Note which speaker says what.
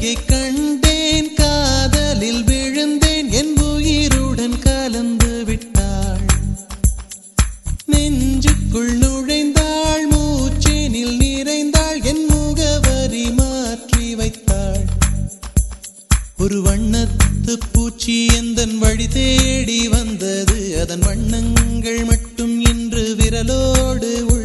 Speaker 1: கண்டேன், காதலில் விழுந்தேன், என் உயிருடன் கலந்து விட்டாள். நெஞ்சுக்குள் நுழைந்தாள், மூச்சேனில் நிறைந்தாள், என் முகவரி மாற்றி வைத்தாள். ஒரு வண்ணத்து பூச்சி எந்தன் வழி தேடி வந்தது, அதன் வண்ணங்கள் மட்டும் இன்று விரலோடு